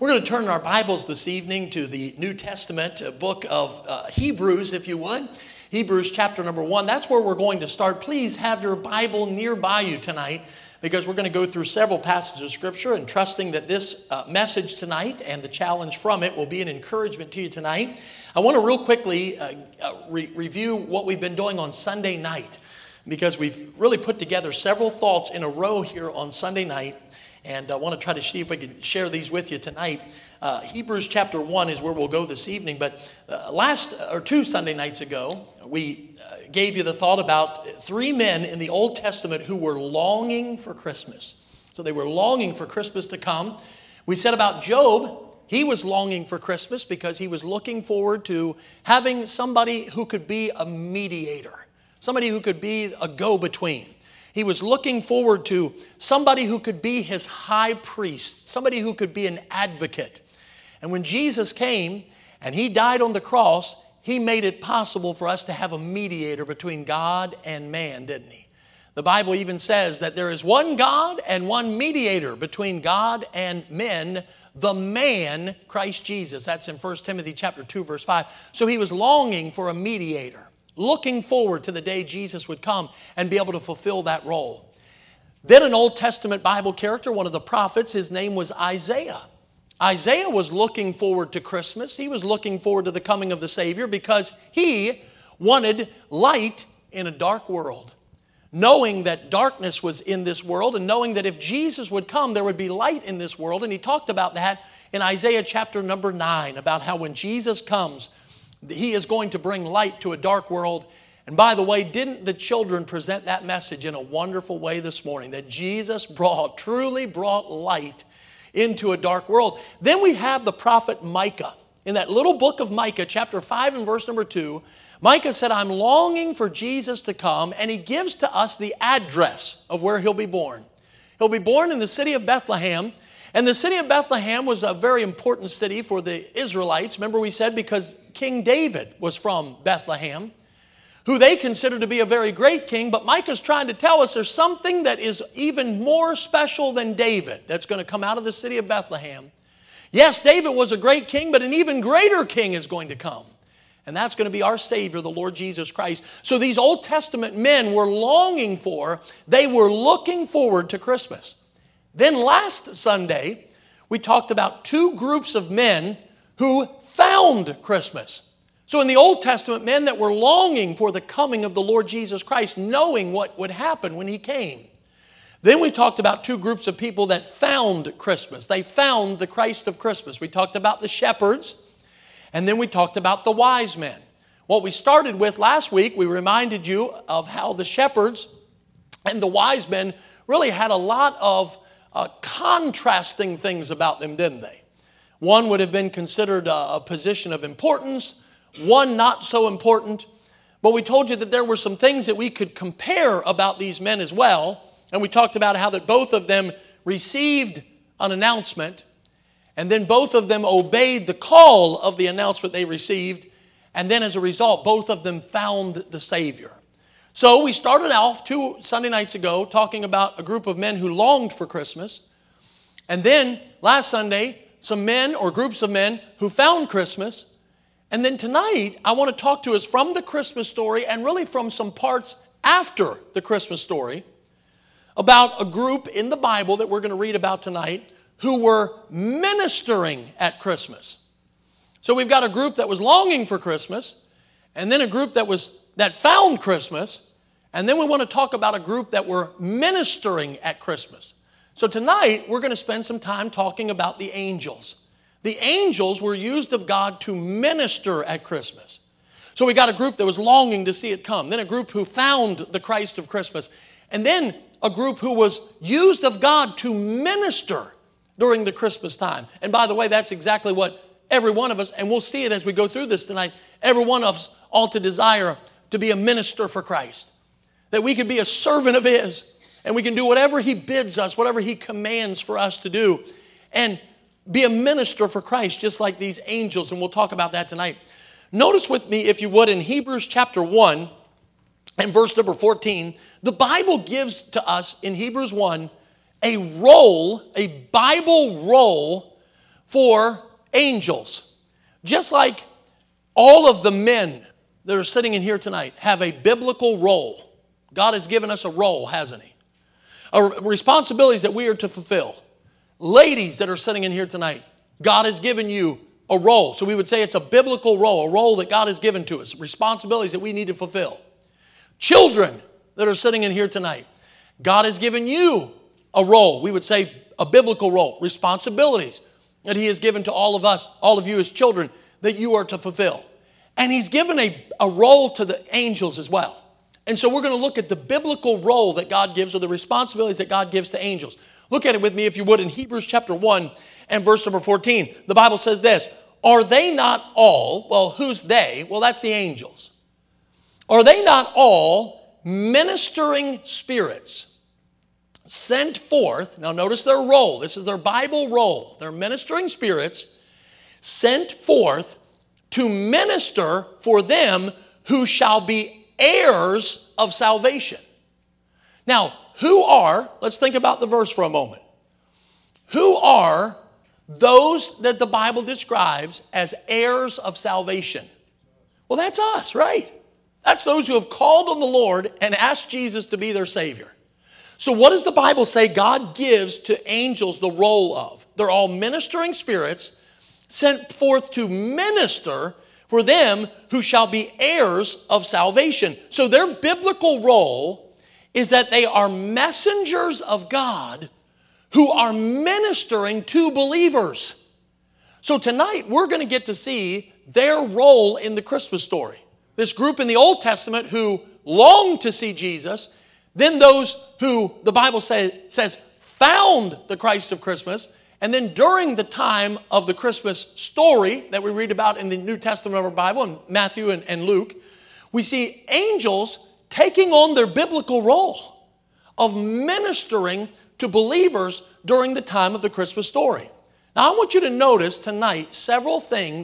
We're going to turn our Bibles this evening to the New Testament book of Hebrews, if you would. Hebrews chapter number 1. That's where we're going to start. Please have your Bible nearby you tonight, because we're going to go through several passages of Scripture, and trusting that this message tonight and the challenge from it will be an encouragement to you tonight. I want to real quickly review what we've been doing on Sunday night, because we've really put together several thoughts in a row here on Sunday night. And I want to try to see if I can share these with you tonight. Hebrews chapter 1 is where we'll go this evening. But two Sunday nights ago, we gave you the thought about three men in the Old Testament who were longing for Christmas. So they were longing for Christmas to come. We said about Job, he was longing for Christmas because he was looking forward to having somebody who could be a mediator, somebody who could be a go-between. He was looking forward to somebody who could be his high priest, somebody who could be an advocate. And when Jesus came and he died on the cross, he made it possible for us to have a mediator between God and man, didn't he? The Bible even says that there is one God and one mediator between God and men, the man, Christ Jesus. That's in 1 Timothy chapter 2, verse 5. So he was longing for a mediator, looking forward to the day Jesus would come and be able to fulfill that role. Then an Old Testament Bible character, one of the prophets, his name was Isaiah. Isaiah was looking forward to Christmas. He was looking forward to the coming of the Savior because he wanted light in a dark world. Knowing that darkness was in this world, and knowing that if Jesus would come, there would be light in this world. And he talked about that in Isaiah chapter number 9, about how when Jesus comes, he is going to bring light to a dark world. And by the way, didn't the children present that message in a wonderful way this morning? That Jesus truly brought light into a dark world. Then we have the prophet Micah. In that little book of Micah, chapter 5 and verse number 2, Micah said, I'm longing for Jesus to come. And he gives to us the address of where he'll be born. He'll be born in the city of Bethlehem. And the city of Bethlehem was a very important city for the Israelites. Remember we said because King David was from Bethlehem, who they considered to be a very great king. But Micah's trying to tell us there's something that is even more special than David that's going to come out of the city of Bethlehem. Yes, David was a great king, but an even greater king is going to come. And that's going to be our Savior, the Lord Jesus Christ. So these Old Testament men were longing for, they were looking forward to Christmas. Then last Sunday, we talked about two groups of men who found Christmas. So in the Old Testament, men that were longing for the coming of the Lord Jesus Christ, knowing what would happen when he came. Then we talked about two groups of people that found Christmas. They found the Christ of Christmas. We talked about the shepherds, and then we talked about the wise men. What we started with last week, we reminded you of how the shepherds and the wise men really had a lot of contrasting things about them, didn't they? One would have been considered a position of importance, one not so important. But we told you that there were some things that we could compare about these men as well. And we talked about how that both of them received an announcement, and then both of them obeyed the call of the announcement they received, and then as a result, both of them found the Savior. So we started off 2 Sunday nights ago talking about a group of men who longed for Christmas. And then last Sunday, some men or groups of men who found Christmas. And then tonight, I want to talk to us from the Christmas story and really from some parts after the Christmas story about a group in the Bible that we're going to read about tonight who were ministering at Christmas. So we've got a group that was longing for Christmas, and then a group that found Christmas, and then we want to talk about a group that were ministering at Christmas. So tonight, we're going to spend some time talking about the angels. The angels were used of God to minister at Christmas. So we got a group that was longing to see it come, then a group who found the Christ of Christmas, and then a group who was used of God to minister during the Christmas time. And by the way, that's exactly what every one of us, and we'll see it as we go through this tonight, every one of us ought to desire to be a minister for Christ. That we can be a servant of His, and we can do whatever He bids us, whatever He commands for us to do, and be a minister for Christ, just like these angels, and we'll talk about that tonight. Notice with me, if you would, in Hebrews chapter 1 and verse number 14, the Bible gives to us in Hebrews 1 a role, a Bible role for angels. Just like all of the men that are sitting in here tonight have a biblical role. God has given us a role, hasn't He? Responsibilities that we are to fulfill. Ladies that are sitting in here tonight, God has given you a role. So we would say it's a biblical role, a role that God has given to us, responsibilities that we need to fulfill. Children that are sitting in here tonight, God has given you a role. We would say a biblical role, responsibilities that He has given to all of us, all of you as children, that you are to fulfill. And He's given a role to the angels as well. And so we're going to look at the biblical role that God gives, or the responsibilities that God gives to angels. Look at it with me, if you would, in Hebrews chapter 1 and verse number 14. The Bible says this, are they not all, well, who's they? Well, that's the angels. Are they not all ministering spirits sent forth? Now notice their role. This is their Bible role. They're ministering spirits sent forth to minister for them who shall be heirs of salvation. Now, let's think about the verse for a moment. Who are those that the Bible describes as heirs of salvation? Well, that's us, right? That's those who have called on the Lord and asked Jesus to be their Savior. So what does the Bible say God gives to angels the role of? They're all ministering spirits sent forth to minister for them who shall be heirs of salvation. So their biblical role is that they are messengers of God who are ministering to believers. So tonight we're going to get to see their role in the Christmas story. This group in the Old Testament who longed to see Jesus, then those who the Bible says found the Christ of Christmas, and then during the time of the Christmas story that we read about in the New Testament of our Bible, in Matthew and Luke, we see angels taking on their biblical role of ministering to believers during the time of the Christmas story. Now I want you to notice tonight several things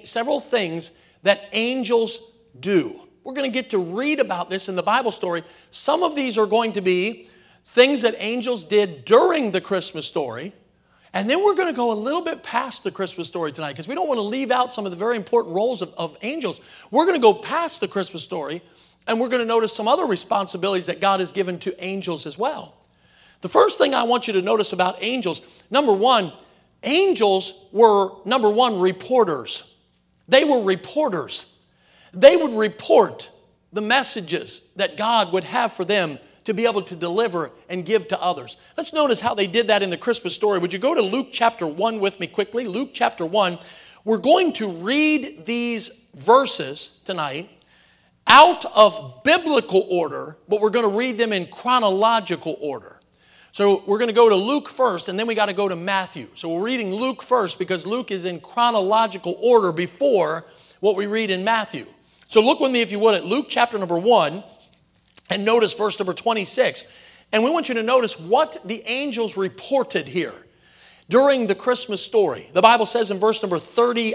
that angels do. We're going to get to read about this in the Bible story. Some of these are going to be things that angels did during the Christmas story. And then we're going to go a little bit past the Christmas story tonight because we don't want to leave out some of the very important roles of angels. We're going to go past the Christmas story and we're going to notice some other responsibilities that God has given to angels as well. The first thing I want you to notice about angels, number one, angels were, reporters. They were reporters. They would report the messages that God would have for them to be able to deliver and give to others. Let's notice how they did that in the Christmas story. Would you go to Luke chapter 1 with me quickly? Luke chapter 1. We're going to read these verses tonight out of biblical order, but we're going to read them in chronological order. So we're going to go to Luke first, and then we got to go to Matthew. So we're reading Luke first because Luke is in chronological order before what we read in Matthew. So look with me, if you would, at Luke chapter number 1. And notice verse number 26. And we want you to notice what the angels reported here during the Christmas story. The Bible says in verse number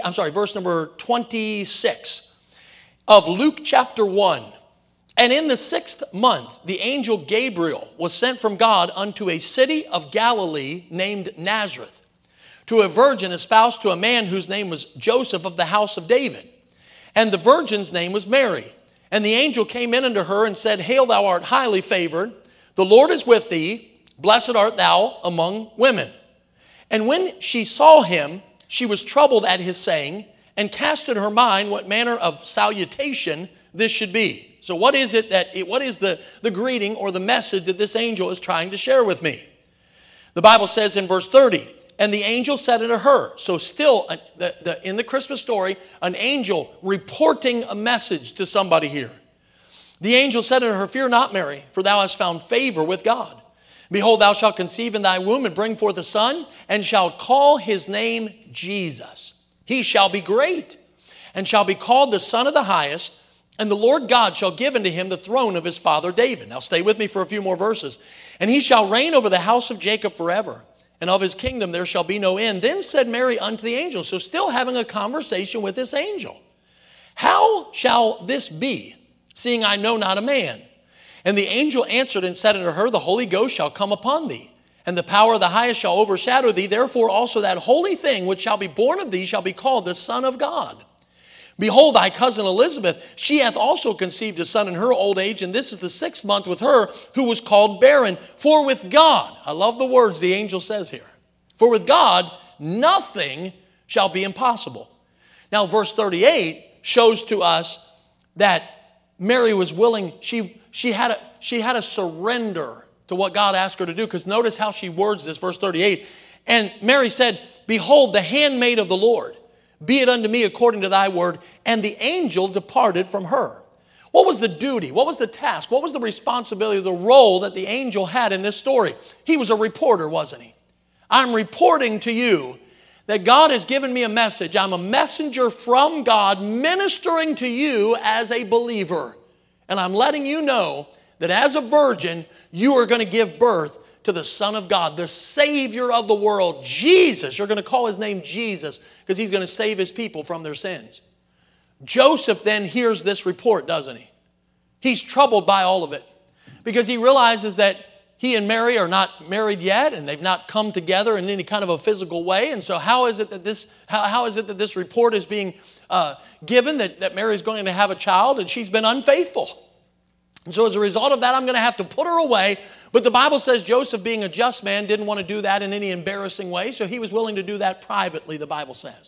26 of Luke chapter 1. And in the 6th month, the angel Gabriel was sent from God unto a city of Galilee named Nazareth, to a virgin espoused to a man whose name was Joseph of the house of David. And the virgin's name was Mary. And the angel came in unto her and said, Hail, thou art highly favored. The Lord is with thee. Blessed art thou among women. And when she saw him, she was troubled at his saying, and cast in her mind what manner of salutation this should be. So what is the greeting or the message that this angel is trying to share with me? The Bible says in verse 30, and the angel said unto her, so still in the Christmas story, an angel reporting a message to somebody here. The angel said unto her, Fear not, Mary, for thou hast found favor with God. Behold, thou shalt conceive in thy womb and bring forth a son, and shalt call his name Jesus. He shall be great, and shall be called the Son of the Highest, and the Lord God shall give unto him the throne of his father David. Now stay with me for a few more verses. And he shall reign over the house of Jacob forever, and of his kingdom there shall be no end. Then said Mary unto the angel, so still having a conversation with this angel, How shall this be, seeing I know not a man? And the angel answered and said unto her, The Holy Ghost shall come upon thee, and the power of the highest shall overshadow thee. Therefore also that holy thing which shall be born of thee shall be called the Son of God. Behold, thy cousin Elizabeth, she hath also conceived a son in her old age, and this is the 6th month with her who was called barren. For with God," I love the words the angel says here, "for with God nothing shall be impossible." Now verse 38 shows to us that Mary was willing, she had a surrender to what God asked her to do, because notice how she words this, verse 38. "And Mary said, Behold, the handmaid of the Lord, be it unto me according to thy word. And the angel departed from her." What was the duty? What was the task? What was the responsibility, the role that the angel had in this story? He was a reporter, wasn't he? I'm reporting to you that God has given me a message. I'm a messenger from God ministering to you as a believer. And I'm letting you know that as a virgin, you are going to give birth to the Son of God, the Savior of the world, Jesus. You're going to call his name Jesus because he's going to save his people from their sins. Joseph then hears this report, doesn't he? He's troubled by all of it because he realizes that he and Mary are not married yet, and they've not come together in any kind of a physical way. And so how is it that this report is being given that Mary is going to have a child, and she's been unfaithful? And so as a result of that, I'm going to have to put her away. But the Bible says Joseph, being a just man, didn't want to do that in any embarrassing way, so he was willing to do that privately, the Bible says.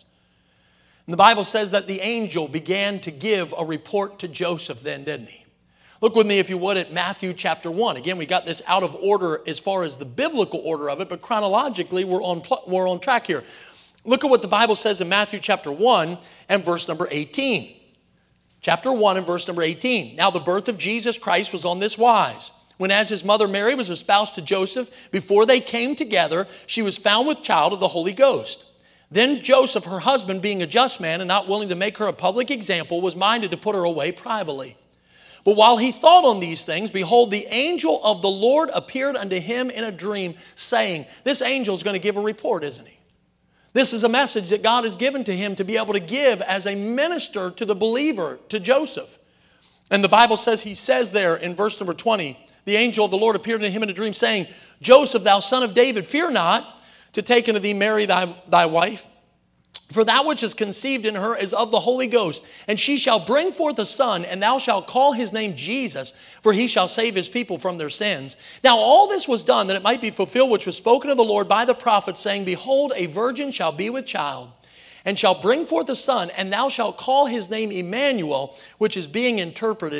And the Bible says that the angel began to give a report to Joseph then, didn't he? Look with me, if you would, at Matthew chapter 1. Again, we got this out of order as far as the biblical order of it, but chronologically, we're on track here. Look at what the Bible says in Matthew chapter 1 and verse number 18. Chapter 1 and verse number 18. "Now the birth of Jesus Christ was on this wise. When as his mother Mary was espoused to Joseph, before they came together, she was found with child of the Holy Ghost. Then Joseph, her husband, being a just man and not willing to make her a public example, was minded to put her away privately. But while he thought on these things, behold, the angel of the Lord appeared unto him in a dream, saying," this angel is going to give a report, isn't he? This is a message that God has given to him to be able to give as a minister to the believer, to Joseph. And the Bible says, he says there in verse number 20, "The angel of the Lord appeared unto him in a dream, saying, Joseph, thou son of David, fear not to take unto thee Mary thy wife. For that which is conceived in her is of the Holy Ghost. And she shall bring forth a son, and thou shalt call his name Jesus, for he shall save his people from their sins. Now all this was done that it might be fulfilled which was spoken of the Lord by the prophet, saying, Behold, a virgin shall be with child, and shall bring forth a son, and thou shalt call his name Emmanuel, which being interpreted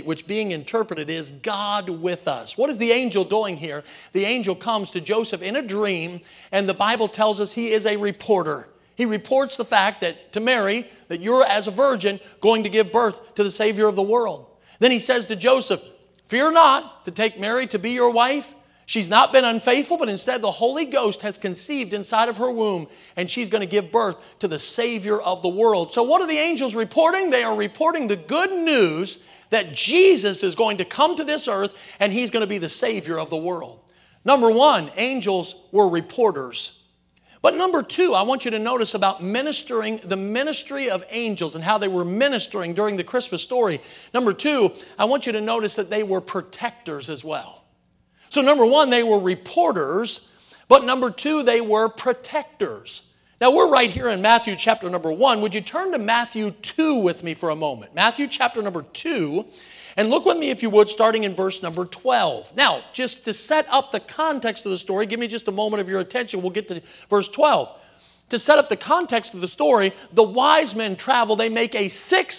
is God with us." What is the angel doing here? The angel comes to Joseph in a dream, and the Bible tells us he is a reporter. He reports the fact that to Mary, that you're as a virgin going to give birth to the Savior of the world. Then he says to Joseph, "Fear not to take Mary to be your wife. She's not been unfaithful, but instead the Holy Ghost hath conceived inside of her womb, and she's going to give birth to the Savior of the world." So what are the angels reporting? They are reporting the good news that Jesus is going to come to this earth, and he's going to be the Savior of the world. Number one, angels were reporters. But number two, I want you to notice about ministering, the ministry of angels and how they were ministering during the Christmas story. Number two, I want you to notice that they were protectors as well. So number one, they were reporters, but number two, they were protectors. Now we're right here in Matthew chapter number 1. Would you turn to Matthew 2 with me for a moment? Matthew chapter number 2, and look with me if you would, starting in verse number 12. Now, just to set up the context of the story, give me just a moment of your attention. We'll get to verse 12. To set up the context of the story, the wise men travel. They make a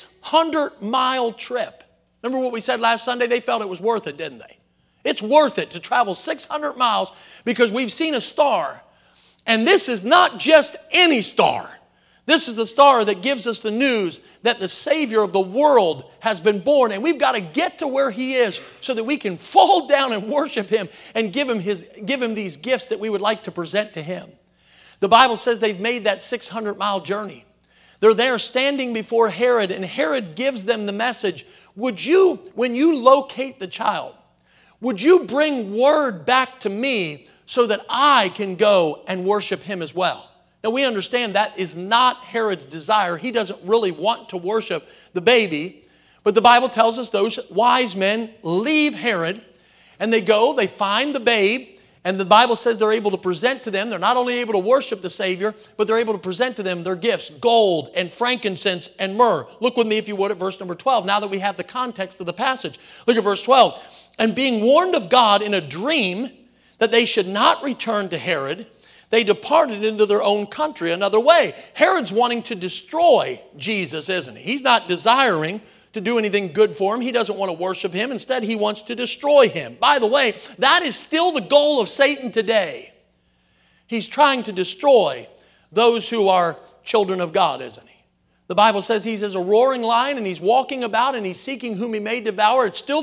600-mile trip. Remember what we said last Sunday? They felt it was worth it, didn't they? It's worth it to travel 600 miles because we've seen a star. And this is not just any star. This is the star that gives us the news that the Savior of the world has been born. And we've got to get to where he is so that we can fall down and worship him and give him these gifts that we would like to present to him. The Bible says they've made that 600-mile journey. They're there standing before Herod, and Herod gives them the message, would you, when you locate the child, would you bring word back to me so that I can go and worship him as well? Now we understand that is not Herod's desire. He doesn't really want to worship the baby. But the Bible tells us those wise men leave Herod and they go, they find the babe, And the Bible says they're able to present to them. They're not only able to worship the Savior, but they're able to present to them their gifts, gold and frankincense and myrrh. Look with me, if you would, at verse number 12, now that we have the context of the passage. Look at verse 12. And being warned of God in a dream that they should not return to Herod, they departed into their own country another way. Herod's wanting to destroy Jesus, isn't he? He's not desiring to do anything good for him. He doesn't want to worship him. Instead, he wants to destroy him. By the way, that is still the goal of Satan today. He's trying to destroy those who are children of God, isn't he? The Bible says he's as a roaring lion and he's walking about and he's seeking whom he may devour. It's still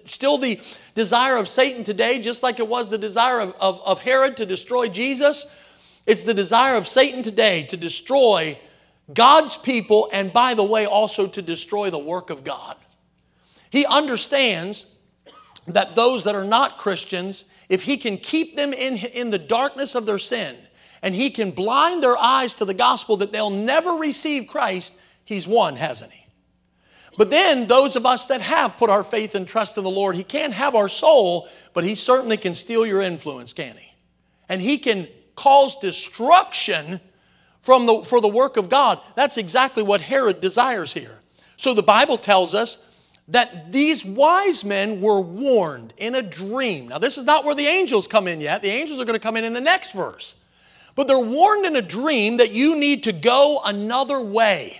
the desire of Satan today, just like it was the desire of Herod to destroy Jesus. It's the desire of Satan today to destroy God's people, and by the way, also to destroy the work of God. He understands that those that are not Christians, if he can keep them in the darkness of their sin, and he can blind their eyes to the gospel that they'll never receive Christ, he's won, hasn't he? But then those of us that have put our faith and trust in the Lord, he can't have our soul, but he certainly can steal your influence, can't he? And he can cause destruction for the work of God. That's exactly what Herod desires here. So the Bible tells us that these wise men were warned in a dream. Now this is not where the angels come in yet. The angels are going to come in the next verse. But they're warned in a dream that you need to go another way.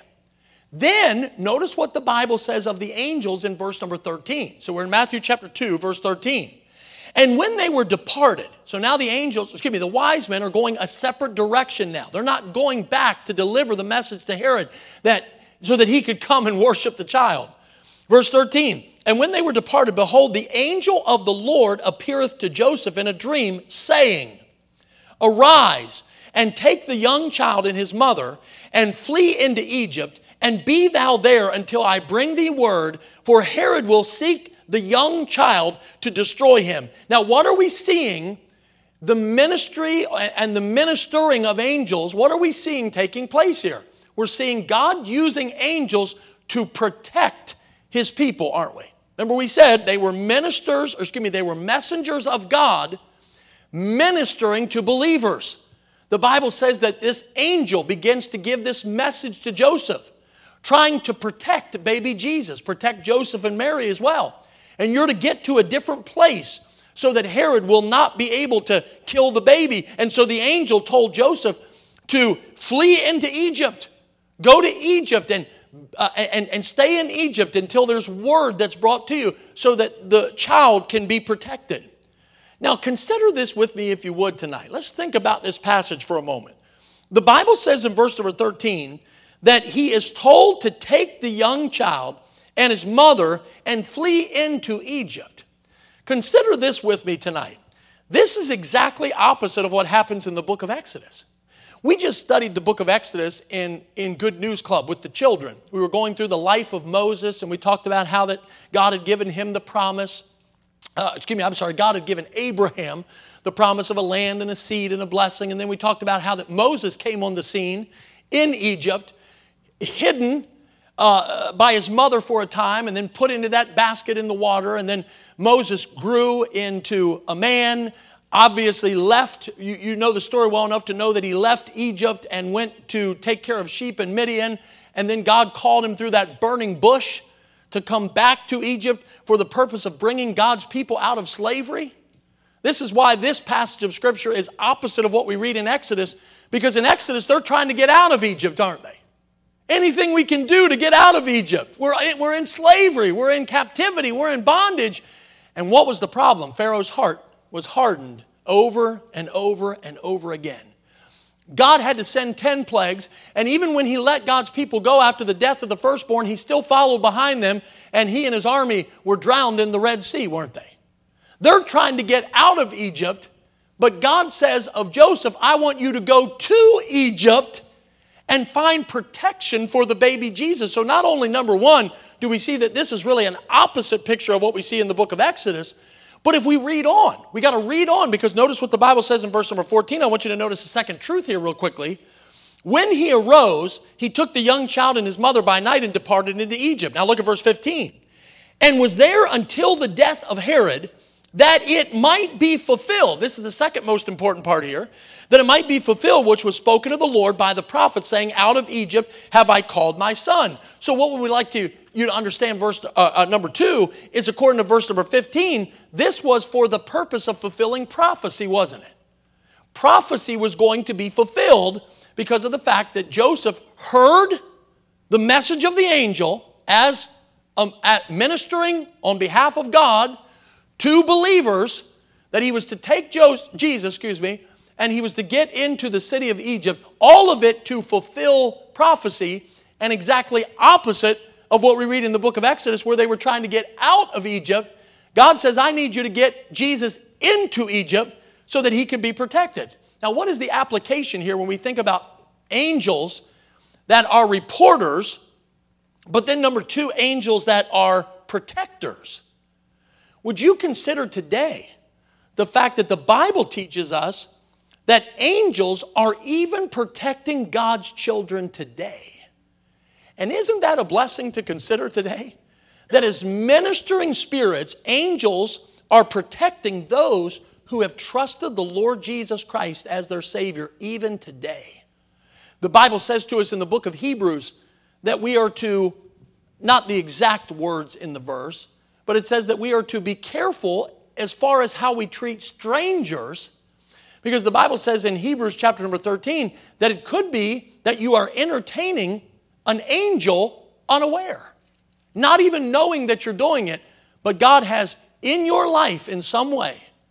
Then notice what the Bible says of the angels in verse number 13. So we're in Matthew chapter 2, verse 13. And when they were departed, so now the wise men are going a separate direction now. They're not going back to deliver the message to Herod so that he could come and worship the child. Verse 13, and when they were departed, behold, the angel of the Lord appeareth to Joseph in a dream, saying, arise, and take the young child and his mother, and flee into Egypt, and be thou there until I bring thee word, for Herod will seek the young child to destroy him. Now, what are we seeing? The ministry and the ministering of angels, what are we seeing taking place here? We're seeing God using angels to protect his people, aren't we? Remember we said they were they were messengers of God ministering to believers. The Bible says that this angel begins to give this message to Joseph, trying to protect baby Jesus, protect Joseph and Mary as well. And you're to get to a different place so that Herod will not be able to kill the baby. And so the angel told Joseph to flee into Egypt. Go to Egypt and stay in Egypt until there's word that's brought to you so that the child can be protected. Now consider this with me if you would tonight. Let's think about this passage for a moment. The Bible says in verse number 13 that he is told to take the young child and his mother and flee into Egypt. Consider this with me tonight. This is exactly opposite of what happens in the book of Exodus. We just studied the book of Exodus in Good News Club with the children. We were going through the life of Moses, and we talked about how that God had given him the promise. God had given Abraham the promise of a land and a seed and a blessing. And then we talked about how that Moses came on the scene in Egypt, hidden by his mother for a time, and then put into that basket in the water. And then Moses grew into a man, obviously left. You know the story well enough to know that he left Egypt and went to take care of sheep in Midian. And then God called him through that burning bush to come back to Egypt for the purpose of bringing God's people out of slavery. This is why this passage of Scripture is opposite of what we read in Exodus, because in Exodus they're trying to get out of Egypt, aren't they? Anything we can do to get out of Egypt. We're in slavery. We're in captivity. We're in bondage. And what was the problem? Pharaoh's heart was hardened over and over and over again. God had to send 10 plagues, and even when he let God's people go after the death of the firstborn, he still followed behind them, and he and his army were drowned in the Red Sea, weren't they? They're trying to get out of Egypt, but God says of Joseph, I want you to go to Egypt and find protection for the baby Jesus. So not only, number one, do we see that this is really an opposite picture of what we see in the book of Exodus, but if we read on, we got to read on, because notice what the Bible says in verse number 14. I want you to notice the second truth here real quickly. When he arose, he took the young child and his mother by night and departed into Egypt. Now look at verse 15. And was there until the death of Herod, that it might be fulfilled. This is the second most important part here. That it might be fulfilled, which was spoken of the Lord by the prophet, saying, out of Egypt have I called my son. So what would we like you to understand verse number 2 is, according to verse number 15, this was for the purpose of fulfilling prophecy, wasn't it? Prophecy was going to be fulfilled because of the fact that Joseph heard the message of the angel as ministering on behalf of God to believers, that he was to take Jesus, and he was to get into the city of Egypt, all of it to fulfill prophecy, and exactly opposite of what we read in the book of Exodus, where they were trying to get out of Egypt. God says, I need you to get Jesus into Egypt so that he could be protected. Now, what is the application here when we think about angels that are reporters, but then number 2, angels that are protectors? Would you consider today the fact that the Bible teaches us that angels are even protecting God's children today? And isn't that a blessing to consider today? That as ministering spirits, angels are protecting those who have trusted the Lord Jesus Christ as their Savior even today. The Bible says to us in the book of Hebrews that we are to, not the exact words in the verse, but it says that we are to be careful as far as how we treat strangers, because the Bible says in Hebrews chapter number 13 that it could be that you are entertaining an angel unaware, not even knowing that you're doing it, but God has in your life in some way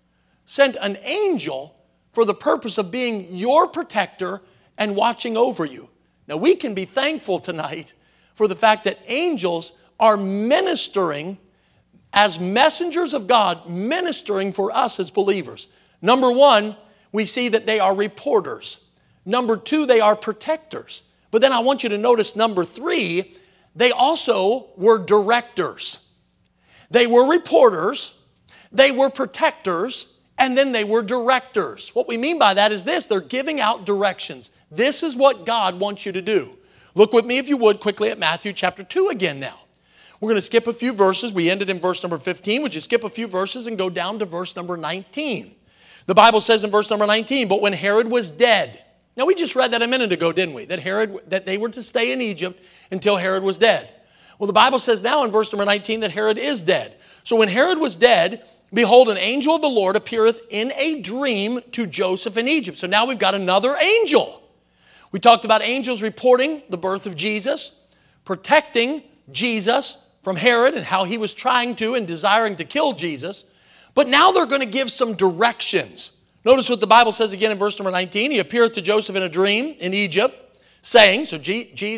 sent an angel for the purpose of being your protector and watching over you. Now, we can be thankful tonight for the fact that angels are ministering as messengers of God, ministering for us as believers. Number 1, we see that they are reporters. Number 2, they are protectors. But then I want you to notice number 3, they also were directors. They were reporters, they were protectors, and then they were directors. What we mean by that is this: they're giving out directions. This is what God wants you to do. Look with me, if you would, quickly at Matthew chapter 2 again now. We're going to skip a few verses. We ended in verse number 15. Would you skip a few verses and go down to verse number 19? The Bible says in verse number 19, but when Herod was dead. Now, we just read that a minute ago, didn't we? That they were to stay in Egypt until Herod was dead. Well, the Bible says now in verse number 19 that Herod is dead. So when Herod was dead, behold, an angel of the Lord appeareth in a dream to Joseph in Egypt. So now we've got another angel. We talked about angels reporting the birth of Jesus, protecting Jesus from Herod and how he was trying to and desiring to kill Jesus. But now they're going to give some directions. Notice what the Bible says again in verse number 19. He appeared to Joseph in a dream in Egypt, saying, so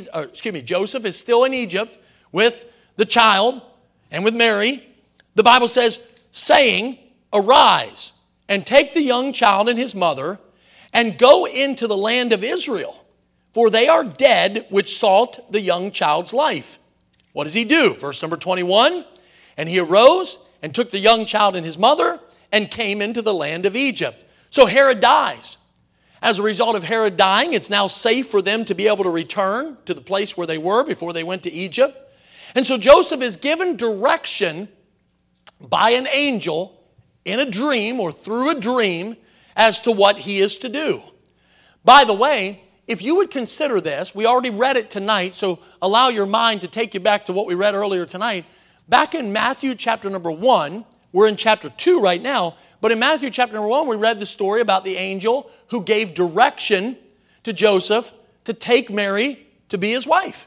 Joseph is still in Egypt with the child and with Mary. The Bible says, saying, arise and take the young child and his mother and go into the land of Israel, for they are dead which sought the young child's life. What does he do? Verse number 21, and he arose and took the young child and his mother and came into the land of Egypt. So Herod dies. As a result of Herod dying, it's now safe for them to be able to return to the place where they were before they went to Egypt. And so Joseph is given direction by an angel in a dream or through a dream as to what he is to do. By the way, if you would consider this, we already read it tonight, so allow your mind to take you back to what we read earlier tonight. Back in Matthew chapter number 1, we're in chapter 2 right now, but in Matthew chapter number 1, we read the story about the angel who gave direction to Joseph to take Mary to be his wife.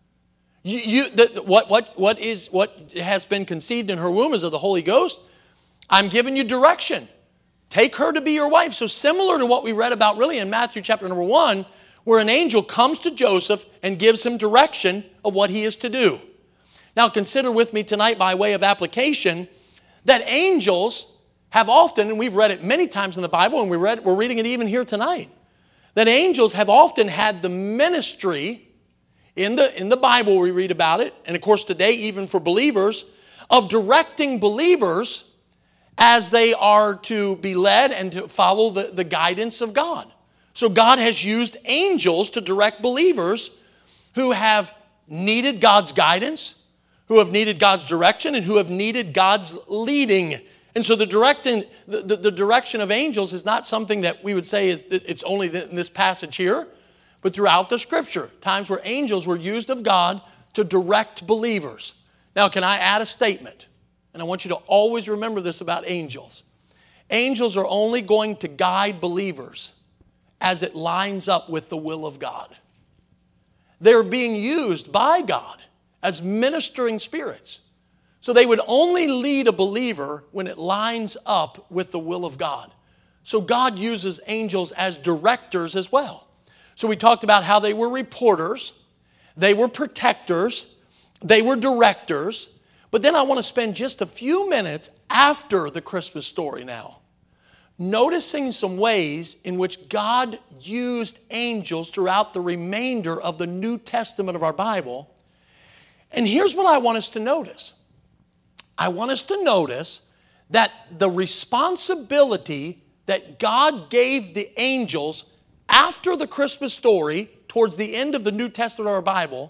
What has been conceived in her womb is of the Holy Ghost. I'm giving you direction. Take her to be your wife. So similar to what we read about really in Matthew chapter number 1, where an angel comes to Joseph and gives him direction of what he is to do. Now consider with me tonight by way of application that angels have often, and we've read it many times in the Bible, and we're reading it even here tonight, that angels have often had the ministry in the Bible, we read about it, and of course today even for believers, of directing believers as they are to be led and to follow the guidance of God. So God has used angels to direct believers who have needed God's guidance, who have needed God's direction, and who have needed God's leading And so the direction of angels is not something that we would say it's only in this passage here, but throughout the Scripture, times where angels were used of God to direct believers. Now, can I add a statement? And I want you to always remember this about angels. Angels are only going to guide believers as it lines up with the will of God. They're being used by God as ministering spirits. So they would only lead a believer when it lines up with the will of God. So God uses angels as directors as well. So we talked about how they were reporters, they were protectors, they were directors. But then I want to spend just a few minutes after the Christmas story now, noticing some ways in which God used angels throughout the remainder of the New Testament of our Bible. And here's what I want us to notice. I want us to notice that the responsibility that God gave the angels after the Christmas story, towards the end of the New Testament of our Bible,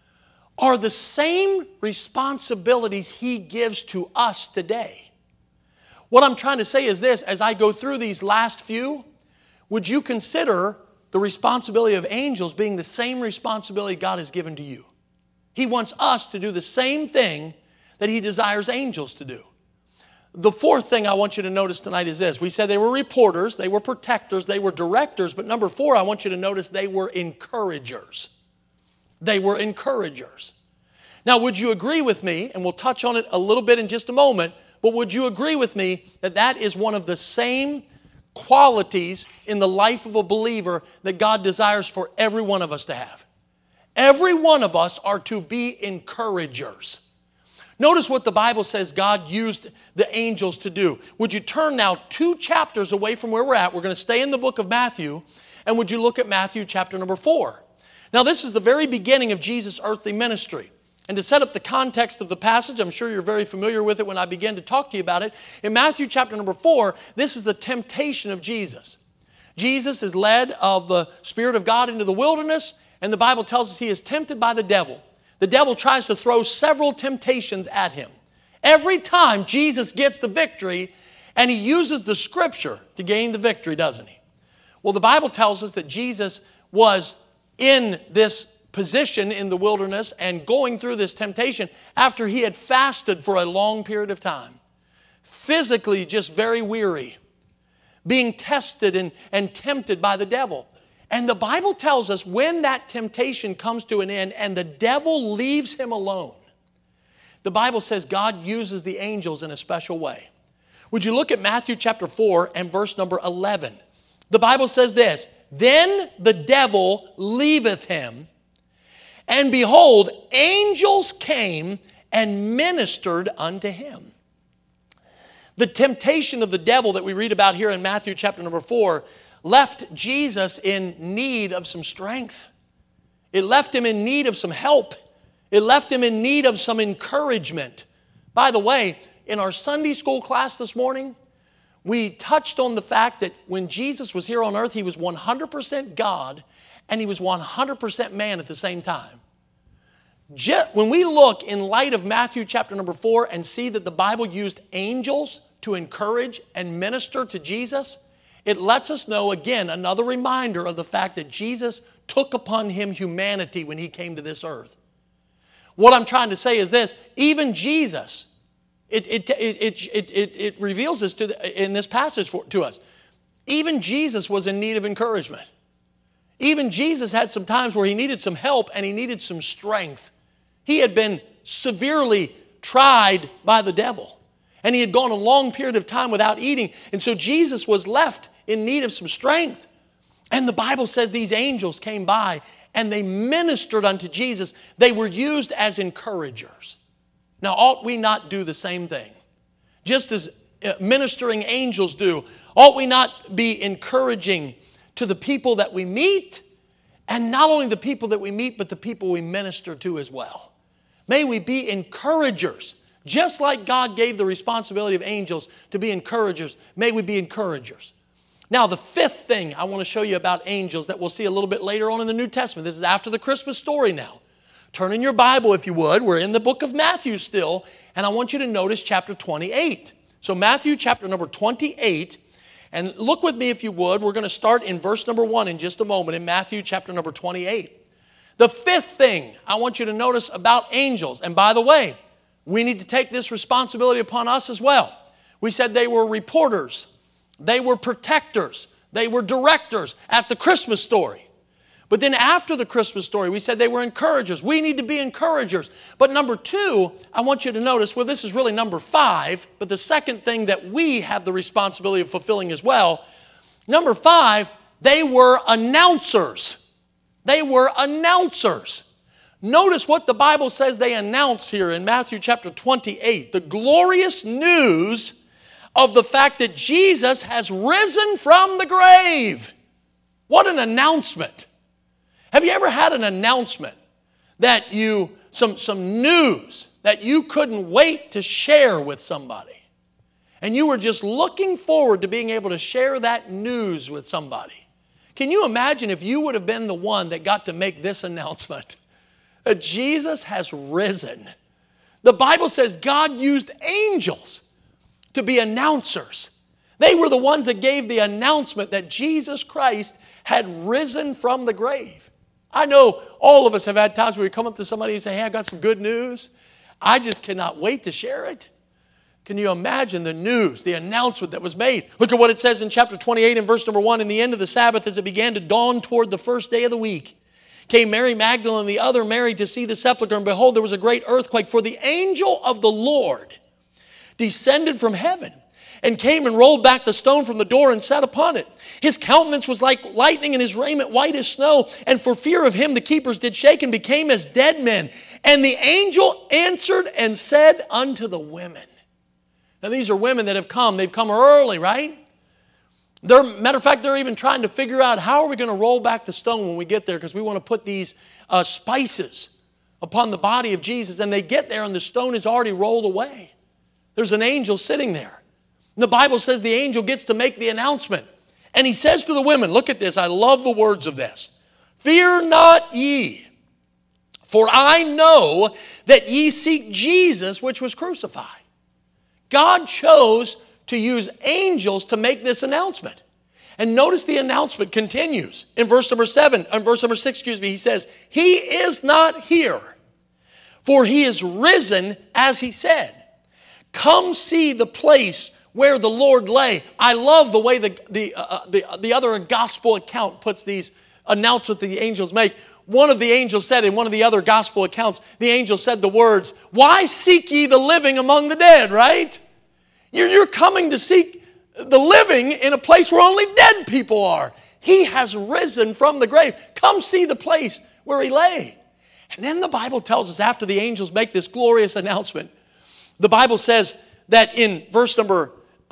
are the same responsibilities He gives to us today. What I'm trying to say is this: as I go through these last few, would you consider the responsibility of angels being the same responsibility God has given to you? He wants us to do the same thing that He desires angels to do. The fourth thing I want you to notice tonight is this. We said they were reporters, they were protectors, they were directors, but number four, I want you to notice they were encouragers. They were encouragers. Now, would you agree with me, and we'll touch on it a little bit in just a moment, but would you agree with me that that is one of the same qualities in the life of a believer that God desires for every one of us to have? Every one of us are to be encouragers. Notice what the Bible says God used the angels to do. Would you turn now 2 chapters away from where we're at? We're going to stay in the book of Matthew. And would you look at Matthew chapter number 4? Now, this is the very beginning of Jesus' earthly ministry. And to set up the context of the passage, I'm sure you're very familiar with it when I begin to talk to you about it. In Matthew chapter number 4, this is the temptation of Jesus. Jesus is led of the Spirit of God into the wilderness, and the Bible tells us He is tempted by the devil. The devil tries to throw several temptations at Him. Every time Jesus gets the victory, and He uses the Scripture to gain the victory, doesn't He? Well, the Bible tells us that Jesus was in this position in the wilderness and going through this temptation after He had fasted for a long period of time. Physically just very weary, being tested and tempted by the devil. And the Bible tells us when that temptation comes to an end and the devil leaves Him alone, the Bible says God uses the angels in a special way. Would you look at Matthew chapter 4 and verse number 11? The Bible says this: "Then the devil leaveth him, and behold, angels came and ministered unto him." The temptation of the devil that we read about here in Matthew chapter number 4 left Jesus in need of some strength. It left Him in need of some help. It left Him in need of some encouragement. By the way, in our Sunday school class this morning, we touched on the fact that when Jesus was here on earth, He was 100% God and He was 100% man at the same time. When we look in light of Matthew chapter number 4 and see that the Bible used angels to encourage and minister to Jesus, it lets us know, again, another reminder of the fact that Jesus took upon Him humanity when He came to this earth. What I'm trying to say is this: even Jesus, it reveals this in this passage to us. Even Jesus was in need of encouragement. Even Jesus had some times where He needed some help and He needed some strength. He had been severely tried by the devil, and He had gone a long period of time without eating. And so Jesus was left in need of some strength. And the Bible says these angels came by and they ministered unto Jesus. They were used as encouragers. Now, ought we not do the same thing? Just as ministering angels do, ought we not be encouraging to the people that we meet? And not only the people that we meet, but the people we minister to as well. May we be encouragers. Just like God gave the responsibility of angels to be encouragers, may we be encouragers. Now, the fifth thing I want to show you about angels that we'll see a little bit later on in the New Testament. This is after the Christmas story now. Turn in your Bible if you would. We're in the book of Matthew still, and I want you to notice chapter 28. So Matthew chapter number 28, and look with me if you would. We're going to start in verse number 1 in just a moment in Matthew chapter number 28. The fifth thing I want you to notice about angels, and by the way, we need to take this responsibility upon us as well. We said they were reporters, they were protectors, they were directors at the Christmas story. But then after the Christmas story, we said they were encouragers. We need to be encouragers. But number 2, I want you to notice, well, this is really number 5, but the second thing that we have the responsibility of fulfilling as well, number 5, they were announcers. They were announcers. Notice what the Bible says they announced here in Matthew chapter 28. The glorious news of the fact that Jesus has risen from the grave. What an announcement. Have you ever had an announcement that some news that you couldn't wait to share with somebody? And you were just looking forward to being able to share that news with somebody. Can you imagine if you would have been the one that got to make this announcement? That Jesus has risen. The Bible says God used angels to be announcers. They were the ones that gave the announcement that Jesus Christ had risen from the grave. I know all of us have had times where we come up to somebody and say, hey, I got some good news. I just cannot wait to share it. Can you imagine the news, the announcement that was made? Look at what it says in chapter 28 and verse number 1. In the end of the Sabbath, as it began to dawn toward the first day of the week, came Mary Magdalene and the other Mary to see the sepulchre. And behold, there was a great earthquake, for the angel of the Lord descended from heaven and came and rolled back the stone from the door and sat upon it. His countenance was like lightning and his raiment white as snow. And for fear of him, the keepers did shake and became as dead men. And the angel answered and said unto the women. Now these are women that have come. They've come early, right? Matter of fact, they're even trying to figure out how are we going to roll back the stone when we get there, because we want to put these spices upon the body of Jesus. And they get there and the stone is already rolled away. There's an angel sitting there. And the Bible says the angel gets to make the announcement. And he says to the women, look at this, I love the words of this. Fear not ye, for I know that ye seek Jesus, which was crucified. God chose to use angels to make this announcement. And notice the announcement continues. In verse number 6, he says, He is not here, for He is risen as He said. Come see the place where the Lord lay. I love the way the other gospel account puts these announcements the angels make. One of the angels said in one of the other gospel accounts, the angel said the words, why seek ye the living among the dead, right? You're coming to seek the living in a place where only dead people are. He has risen from the grave. Come see the place where He lay. And then the Bible tells us after the angels make this glorious announcement, the Bible says that in verse number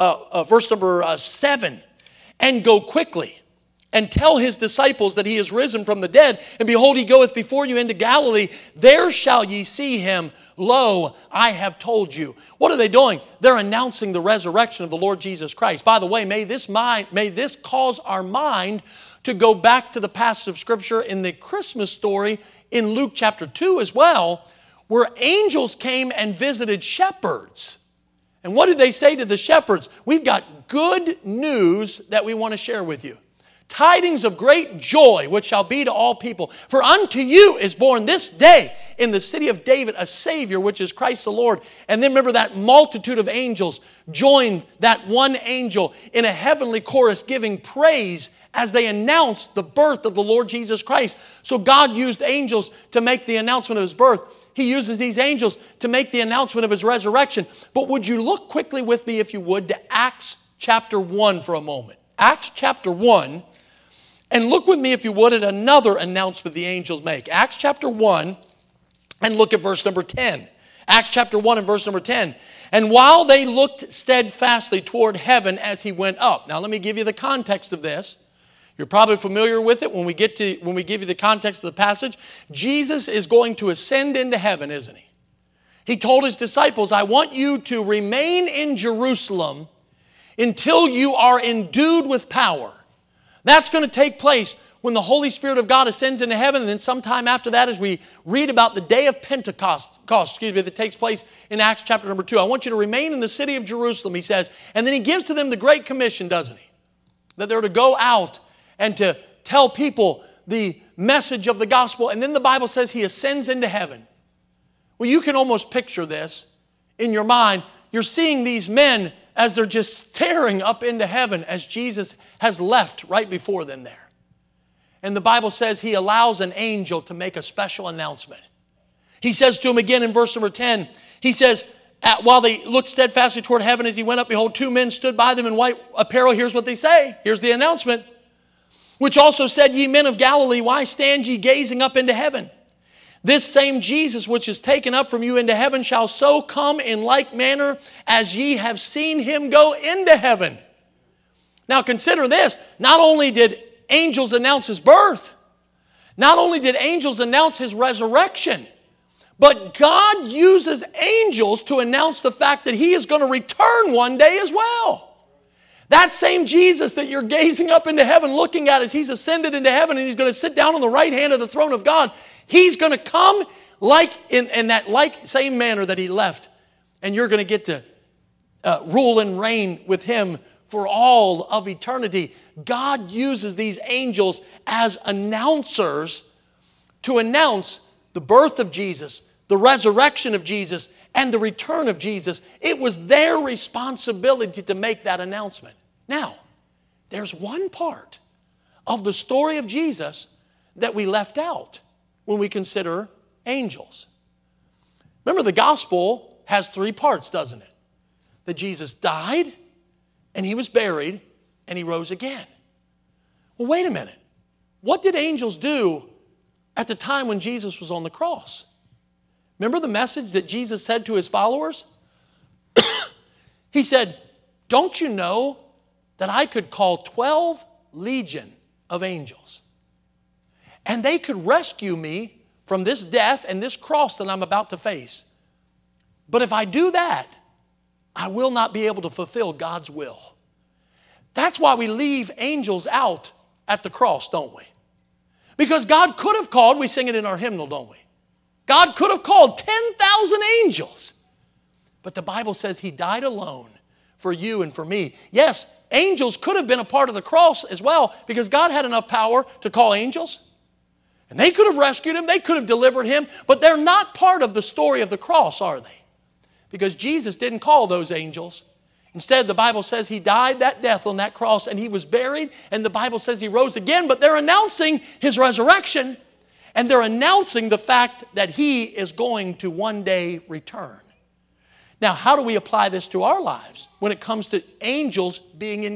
7, and go quickly and tell His disciples that He is risen from the dead. And behold, He goeth before you into Galilee. There shall ye see Him. Lo, I have told you. What are they doing? They're announcing the resurrection of the Lord Jesus Christ. By the way, may this cause our mind to go back to the passage of Scripture in the Christmas story in Luke chapter 2 as well, where angels came and visited shepherds. And what did they say to the shepherds? We've got good news that we want to share with you. Tidings of great joy, which shall be to all people. For unto you is born this day in the city of David a Savior, which is Christ the Lord. And then remember that multitude of angels joined that one angel in a heavenly chorus giving praise as they announced the birth of the Lord Jesus Christ. So God used angels to make the announcement of His birth. He uses these angels to make the announcement of His resurrection. But would you look quickly with me, if you would, to Acts chapter 1 for a moment. Acts chapter 1. And look with me, if you would, at another announcement the angels make. Acts chapter 1, and look at verse number 10. Acts chapter 1 and verse number 10. And while they looked steadfastly toward heaven as He went up. Now let me give you the context of this. You're probably familiar with it when we give you the context of the passage. Jesus is going to ascend into heaven, isn't He? He told His disciples, I want you to remain in Jerusalem until you are endued with power. That's going to take place when the Holy Spirit of God ascends into heaven, and then sometime after that, as we read about the day of Pentecost, that takes place in Acts chapter number 2. I want you to remain in the city of Jerusalem, he says. And then he gives to them the Great Commission, doesn't he? That they're to go out and to tell people the message of the gospel. And then the Bible says he ascends into heaven. Well, you can almost picture this in your mind. You're seeing these men as they're just staring up into heaven as Jesus has left right before them there. And the Bible says he allows an angel to make a special announcement. He says to him again in verse number 10, he says, while they looked steadfastly toward heaven as he went up, behold, 2 men stood by them in white apparel. Here's what they say. Here's the announcement. Which also said, ye men of Galilee, why stand ye gazing up into heaven? This same Jesus which is taken up from you into heaven shall so come in like manner as ye have seen him go into heaven. Now consider this. Not only did angels announce his birth, not only did angels announce his resurrection, but God uses angels to announce the fact that he is going to return one day as well. That same Jesus that you're gazing up into heaven looking at as he's ascended into heaven and he's going to sit down on the right hand of the throne of God, he's going to come like in that like same manner that he left. And you're going to get to rule and reign with him for all of eternity. God uses these angels as announcers to announce the birth of Jesus, the resurrection of Jesus, and the return of Jesus. It was their responsibility to make that announcement. Now, there's one part of the story of Jesus that we left out when we consider angels. Remember, the gospel has 3 parts, doesn't it? That Jesus died, and he was buried, and he rose again. Well, wait a minute. What did angels do at the time when Jesus was on the cross? Remember the message that Jesus said to his followers? He said, don't you know that I could call 12 legion of angels, and they could rescue me from this death and this cross that I'm about to face? But if I do that, I will not be able to fulfill God's will. That's why we leave angels out at the cross, don't we? Because God could have called, we sing it in our hymnal, don't we? God could have called 10,000 angels. But the Bible says he died alone for you and for me. Yes, angels could have been a part of the cross as well, because God had enough power to call angels. And they could have rescued him, they could have delivered him, but they're not part of the story of the cross, are they? Because Jesus didn't call those angels. Instead, the Bible says he died that death on that cross and he was buried, and the Bible says he rose again, but they're announcing his resurrection, and they're announcing the fact that he is going to one day return. Now, how do we apply this to our lives when it comes to angels being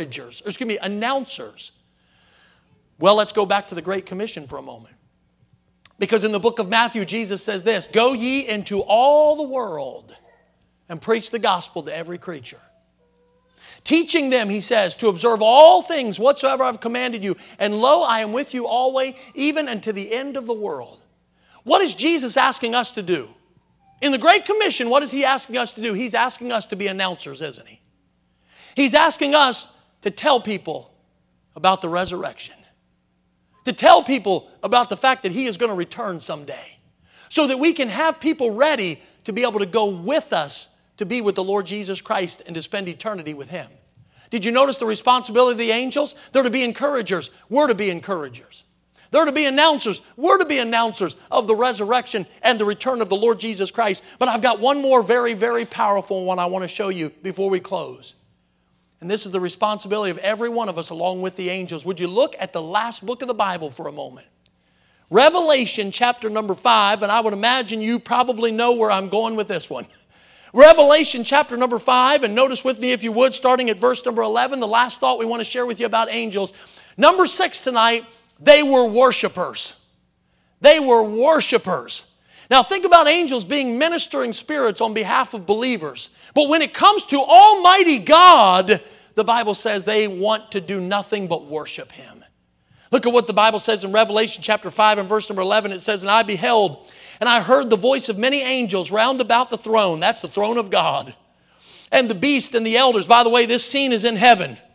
announcers? Well, let's go back to the Great Commission for a moment. Because in the book of Matthew, Jesus says this, go ye into all the world and preach the gospel to every creature. Teaching them, he says, to observe all things whatsoever I've commanded you. And lo, I am with you always, even unto the end of the world. What is Jesus asking us to do? In the Great Commission, what is he asking us to do? He's asking us to be announcers, isn't he? He's asking us to tell people about the resurrection. To tell people about the fact that he is going to return someday. So that we can have people ready to be able to go with us to be with the Lord Jesus Christ and to spend eternity with him. Did you notice the responsibility of the angels? They're to be encouragers. We're to be encouragers. They're to be announcers. We're to be announcers of the resurrection and the return of the Lord Jesus Christ. But I've got one more very, very powerful one I want to show you before we close. And this is the responsibility of every one of us along with the angels. Would you look at the last book of the Bible for a moment? Revelation chapter number 5, and I would imagine you probably know where I'm going with this one. Revelation chapter number 5, and notice with me if you would, starting at verse number 11, the last thought we want to share with you about angels. Number 6 tonight, they were worshipers. They were worshipers. Now think about angels being ministering spirits on behalf of believers. But when it comes to Almighty God, the Bible says they want to do nothing but worship him. Look at what the Bible says in Revelation chapter 5 and verse number 11. It says, and I beheld, and I heard the voice of many angels round about the throne. That's the throne of God. And the beast and the elders. By the way, this scene is in heaven.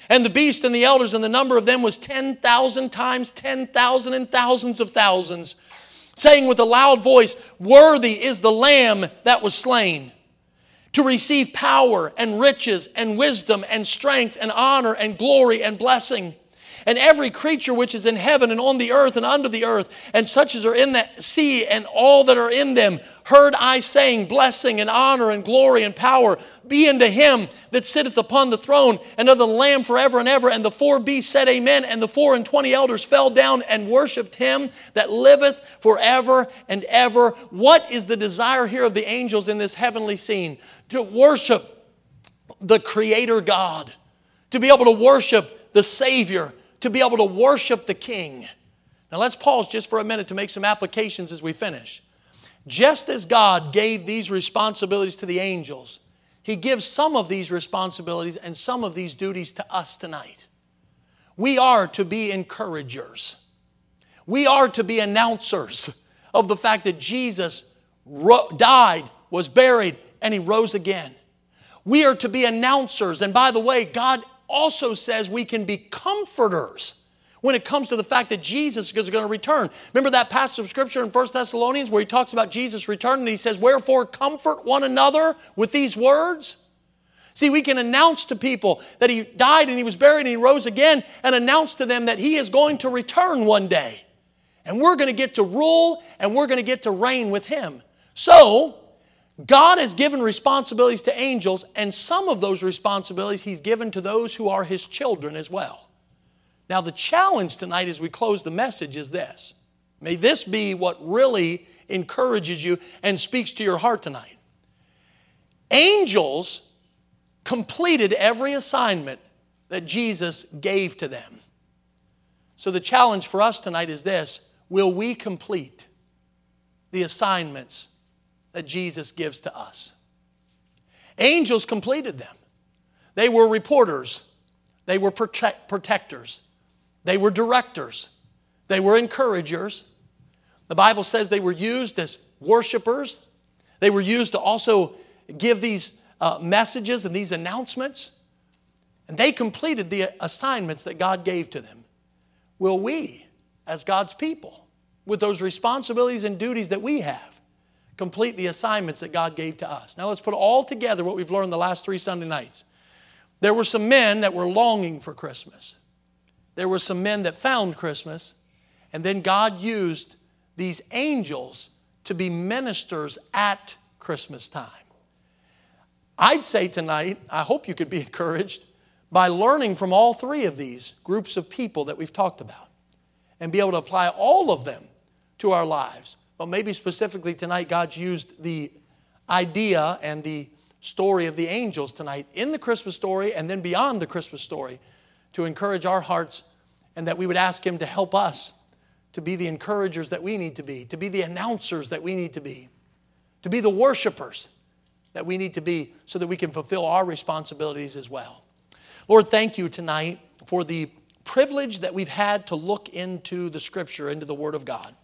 And the beast and the elders, and the number of them was 10,000 times 10,000 and thousands of thousands, saying with a loud voice, worthy is the Lamb that was slain, to receive power and riches and wisdom and strength and honor and glory and blessing. And every creature which is in heaven and on the earth and under the earth, and such as are in the sea and all that are in them, heard I saying, blessing and honor and glory and power be unto him that sitteth upon the throne and of the Lamb forever and ever. And the four beasts said amen, and the 24 elders fell down and worshipped him that liveth forever and ever. What is the desire here of the angels in this heavenly scene? To worship the Creator God, to be able to worship the Savior, to be able to worship the King. Now let's pause just for a minute to make some applications as we finish. Just as God gave these responsibilities to the angels, He gives some of these responsibilities and some of these duties to us tonight. We are to be encouragers. We are to be announcers of the fact that Jesus died, was buried, and He rose again. We are to be announcers. And by the way, God also says we can be comforters when it comes to the fact that Jesus is going to return. Remember that passage of Scripture in 1 Thessalonians where he talks about Jesus returning and he says, wherefore comfort one another with these words? See, we can announce to people that He died and He was buried and He rose again, and announce to them that He is going to return one day. And we're going to get to rule and we're going to get to reign with Him. So, God has given responsibilities to angels, and some of those responsibilities He's given to those who are His children as well. Now, the challenge tonight as we close the message is this. May this be what really encourages you and speaks to your heart tonight. Angels completed every assignment that Jesus gave to them. So the challenge for us tonight is this. Will we complete the assignments that Jesus gives to us? Angels completed them. They were reporters. They were protectors. They were directors. They were encouragers. The Bible says they were used as worshipers. They were used to also give these messages and these announcements. And they completed the assignments that God gave to them. Will we, as God's people, with those responsibilities and duties that we have, complete the assignments that God gave to us? Now let's put all together what we've learned the last 3 Sunday nights. There were some men that were longing for Christmas. There were some men that found Christmas. And then God used these angels to be ministers at Christmas time. I'd say tonight, I hope you could be encouraged by learning from all 3 of these groups of people that we've talked about and be able to apply all of them to our lives. But maybe specifically tonight, God's used the idea and the story of the angels tonight in the Christmas story and then beyond the Christmas story to encourage our hearts, and that we would ask Him to help us to be the encouragers that we need to be the announcers that we need to be the worshipers that we need to be, so that we can fulfill our responsibilities as well. Lord, thank you tonight for the privilege that we've had to look into the Scripture, into the Word of God.